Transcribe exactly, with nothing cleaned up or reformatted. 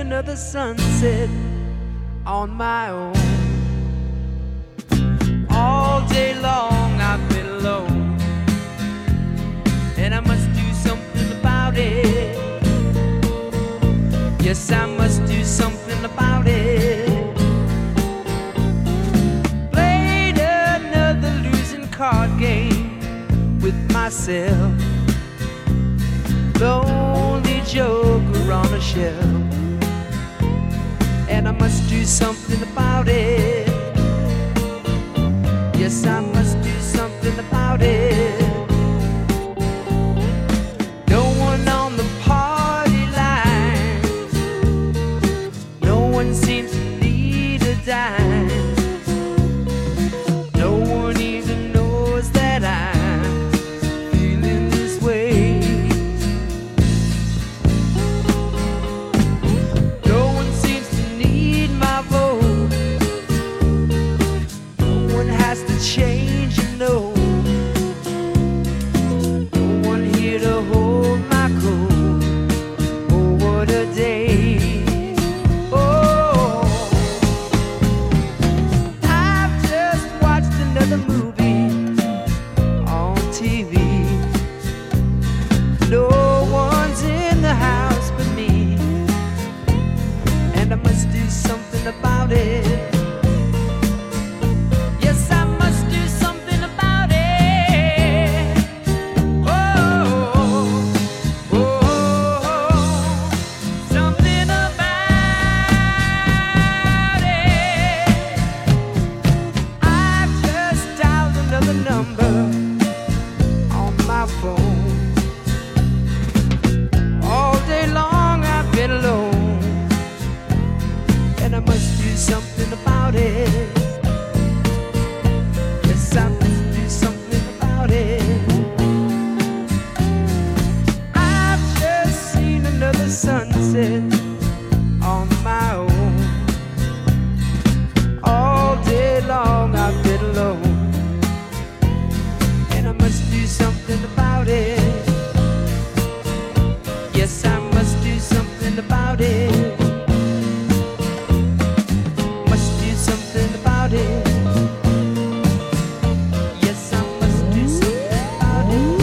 another sunset on my own. All day long I've been alone, and I must do something about it. Yes, I must do something about it. Played another losing card game with myself, lonely joker on a shelf, and I must do something about it. Yes, I must do something about it. No one on the party line, no one seems to need a dime. No one even knows that I'm feeling this way. No one seems to need my vote. No one has to change, you know. No one here to hold my coat. Oh, what a day. Oh, I've just watched another movie on T V. No one's in the house but me, and I must do something about it. Yes, I must do something about it. Oh, oh, something about it. I've just dialed another number on my phone. All day long I've been alone, and I must do something about it. Yes, I must do something about it. I've just seen another sunset on my own. All day long I've been alone, and I must do something about it. Yes, I must do something about it. Must do something about it. Yes, I must do something about it.